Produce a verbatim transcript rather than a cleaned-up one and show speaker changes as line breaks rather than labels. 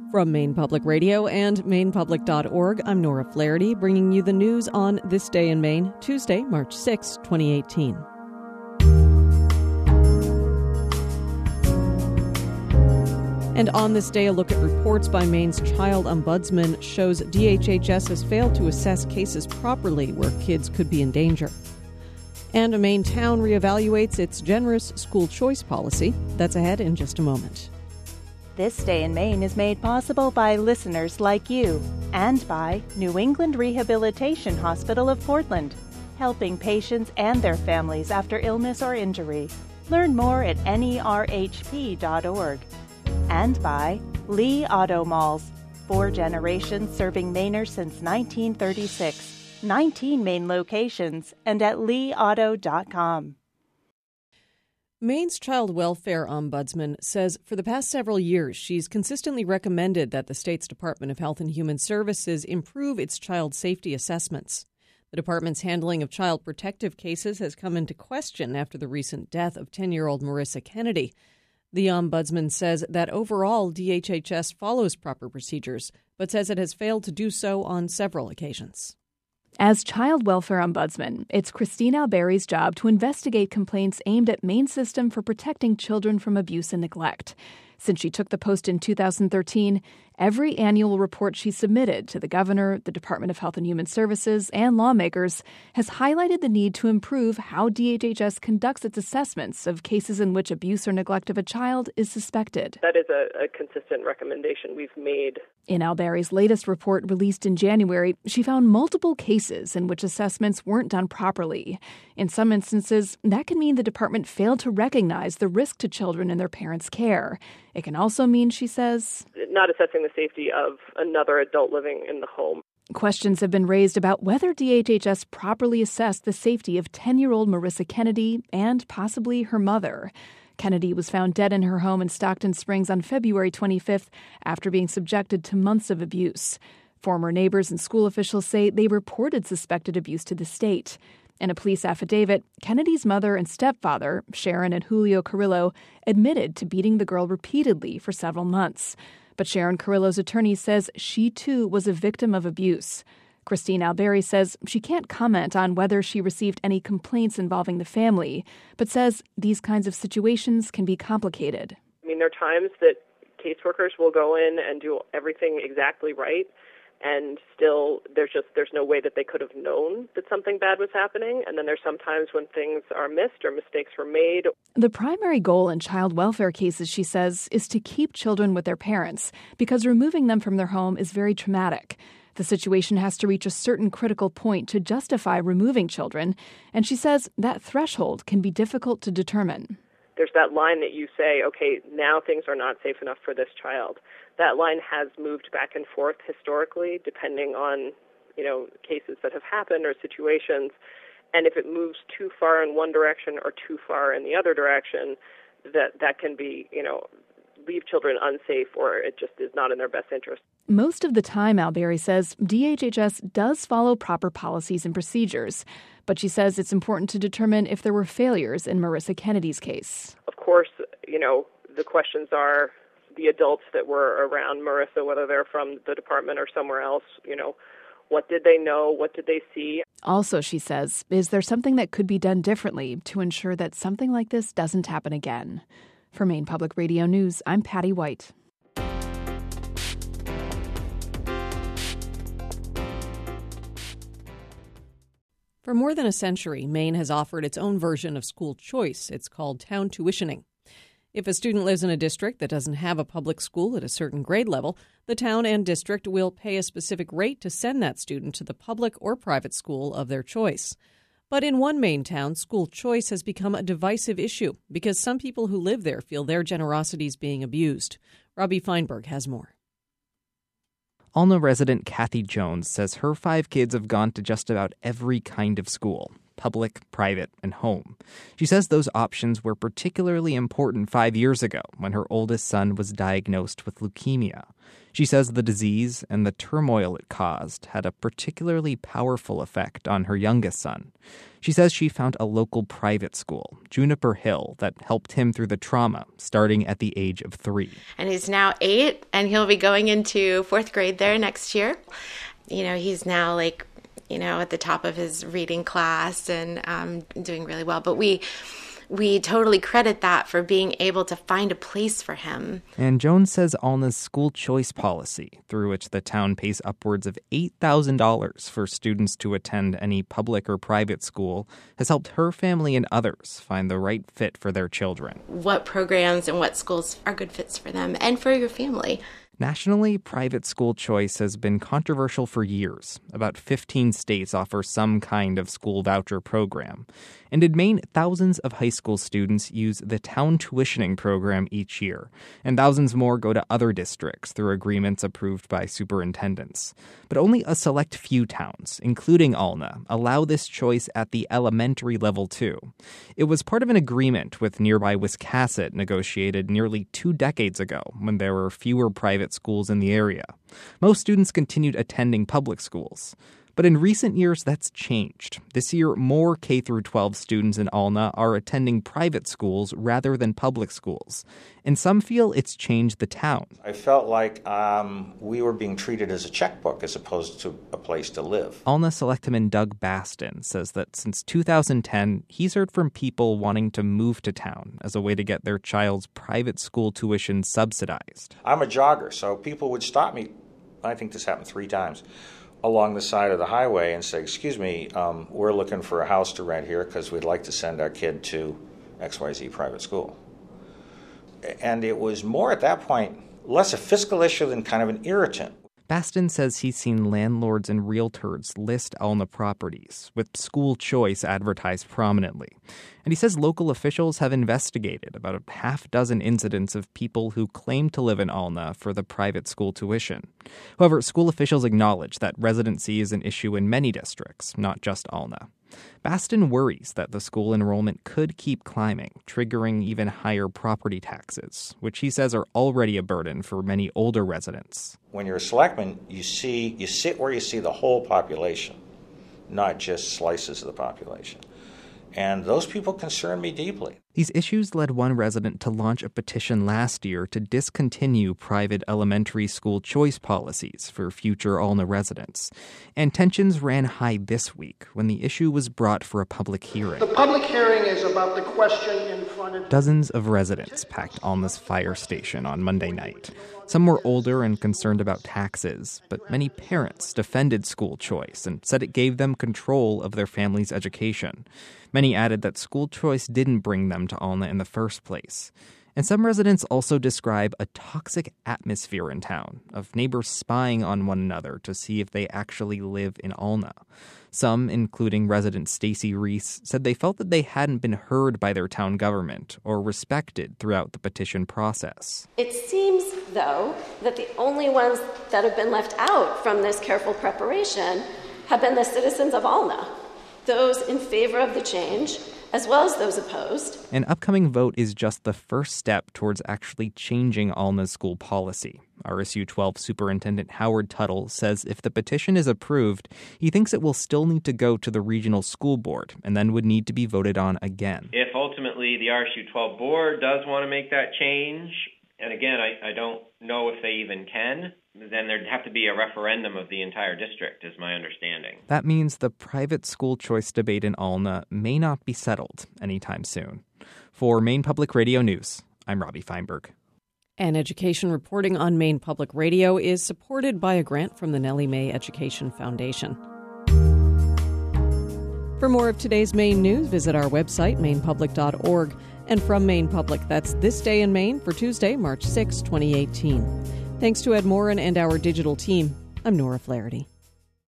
From Maine Public Radio and maine public dot org, I'm Nora Flaherty, bringing you the news on This Day in Maine, Tuesday, March sixth, twenty eighteen. And on this day, a look at reports by Maine's child ombudsman shows D H H S has failed to assess cases properly where kids could be in danger. And a Maine town reevaluates its generous school choice policy. That's ahead in just a moment.
This Day in Maine is made possible by listeners like you and by New England Rehabilitation Hospital of Portland, helping patients and their families after illness or injury. Learn more at N E R H P dot org. And by Lee Auto Malls, four generations serving Mainers since nineteen thirty-six, nineteen Maine locations, and at lee auto dot com.
Maine's child welfare ombudsman says for the past several years, she's consistently recommended that the state's Department of Health and Human Services improve its child safety assessments. The department's handling of child protective cases has come into question after the recent death of ten-year-old Marissa Kennedy. The ombudsman says that overall D H H S follows proper procedures, but says it has failed to do so on several occasions.
As child welfare ombudsman, it's Christine Alberry's job to investigate complaints aimed at Maine's system for protecting children from abuse and neglect. Since she took the post in two thousand thirteen, every annual report she submitted to the governor, the Department of Health and Human Services, and lawmakers has highlighted the need to improve how D H H S conducts its assessments of cases in which abuse or neglect of a child is suspected.
That is a, a consistent recommendation we've made.
In Alberry's latest report released in January, she found multiple cases in which assessments weren't done properly. In some instances, that can mean the department failed to recognize the risk to children in their parents' care. It can also mean, she says,
not assessing the safety of another adult living in the home.
Questions have been raised about whether D H H S properly assessed the safety of ten-year-old Marissa Kennedy and possibly her mother. Kennedy was found dead in her home in Stockton Springs on February twenty-fifth after being subjected to months of abuse. Former neighbors and school officials say they reported suspected abuse to the state. In a police affidavit, Kennedy's mother and stepfather, Sharon and Julio Carrillo, admitted to beating the girl repeatedly for several months. But Sharon Carrillo's attorney says she, too, was a victim of abuse. Christine Alberry says she can't comment on whether she received any complaints involving the family, but says these kinds of situations can be complicated.
I mean, there are times that caseworkers will go in and do everything exactly right, and still there's just there's no way that they could have known that something bad was happening. And then there's sometimes when things are missed or mistakes were made.
The primary goal in child welfare cases, she says, is to keep children with their parents because removing them from their home is very traumatic. The situation has to reach a certain critical point to justify removing children, and she says that threshold can be difficult to determine.
There's that line that you say, okay, now things are not safe enough for this child. That line has moved back and forth historically, depending on, you know, cases that have happened or situations. And if it moves too far in one direction or too far in the other direction, that that can be, you know, leave children unsafe or it just is not in their best interest.
Most of the time, Alberry says, D H H S does follow proper policies and procedures. But she says it's important to determine if there were failures in Marissa Kennedy's case.
Of course, you know, the questions are the adults that were around Marissa, whether they're from the department or somewhere else, you know, what did they know? What did they see?
Also, she says, is there something that could be done differently to ensure that something like this doesn't happen again? For Maine Public Radio News, I'm Patty White.
For more than a century, Maine has offered its own version of school choice. It's called town tuitioning. If a student lives in a district that doesn't have a public school at a certain grade level, the town and district will pay a specific rate to send that student to the public or private school of their choice. But in one Maine town, school choice has become a divisive issue because some people who live there feel their generosity is being abused. Robbie Feinberg has more.
Alna resident Kathy Jones says her five kids have gone to just about every kind of school. public, private, and home. She says those options were particularly important five years ago when her oldest son was diagnosed with leukemia. She says the disease and the turmoil it caused had a particularly powerful effect on her youngest son. She says she found a local private school, Juniper Hill, that helped him through the trauma, starting at the age of three.
And he's now eight, and he'll be going into fourth grade there next year. You know, he's now like, you know, at the top of his reading class and um, doing really well. But we... We totally credit that for being able to find a place for him.
And Jones says Alna's school choice policy, through which the town pays upwards of eight thousand dollars for students to attend any public or private school, has helped her family and others find the right fit for their children.
What programs and what schools are good fits for them and for your family.
Nationally, private school choice has been controversial for years. About fifteen states offer some kind of school voucher program. And in Maine, thousands of high school students use the town tuitioning program each year, and thousands more go to other districts through agreements approved by superintendents. But only a select few towns, including Alna, allow this choice at the elementary level too. It was part of an agreement with nearby Wiscasset negotiated nearly two decades ago when there were fewer private schools in the area. Most students continued attending public schools. But in recent years, that's changed. This year, more K through twelve students in Alna are attending private schools rather than public schools. And some feel it's changed the town.
I felt like um, we were being treated as a checkbook as opposed to a place to live.
Alna Selectman Doug Baston says that since two thousand ten, he's heard from people wanting to move to town as a way to get their child's private school tuition subsidized.
I'm a jogger, so people would stop me, I think this happened three times, along the side of the highway and say, excuse me, um, we're looking for a house to rent here because we'd like to send our kid to X Y Z private school. And it was more at that point, less a fiscal issue than kind of an irritant.
Baston says he's seen landlords and realtors list Alna properties, with school choice advertised prominently. And he says local officials have investigated about a half dozen incidents of people who claim to live in Alna for the private school tuition. However, school officials acknowledge that residency is an issue in many districts, not just Alna. Baston worries that the school enrollment could keep climbing, triggering even higher property taxes, which he says are already a burden for many older residents.
When you're a selectman, you see you sit where you see the whole population, not just slices of the population. And those people concern me deeply.
These issues led one resident to launch a petition last year to discontinue private elementary school choice policies for future Alna residents. And tensions ran high this week when the issue was brought for a public hearing.
The public hearing is about the question in front of...
Dozens of residents packed Alna's fire station on Monday night. Some were older and concerned about taxes, but many parents defended school choice and said it gave them control of their family's education. Many added that school choice didn't bring them to Alna in the first place. And some residents also describe a toxic atmosphere in town, of neighbors spying on one another to see if they actually live in Alna. Some, including resident Stacy Reese, said they felt that they hadn't been heard by their town government or respected throughout the petition process.
It seems, though, that the only ones that have been left out from this careful preparation have been the citizens of Alna, those in favor of the change, as well as those opposed.
An upcoming vote is just the first step towards actually changing Alna's school policy. R S U twelve Superintendent Howard Tuttle says if the petition is approved, he thinks it will still need to go to the regional school board and then would need to be voted on again.
If ultimately the R S U twelve board does want to make that change, and again, I, I don't know if they even can, then there'd have to be a referendum of the entire district, is my understanding.
That means the private school choice debate in Alna may not be settled anytime soon. For Maine Public Radio News, I'm Robbie Feinberg.
And education reporting on Maine Public Radio is supported by a grant from the Nellie Mae Education Foundation. For more of today's Maine news, visit our website, maine public dot org. And from Maine Public, that's This Day in Maine for Tuesday, March sixth, twenty eighteen. Thanks to Ed Morin and our digital team. I'm Nora Flaherty.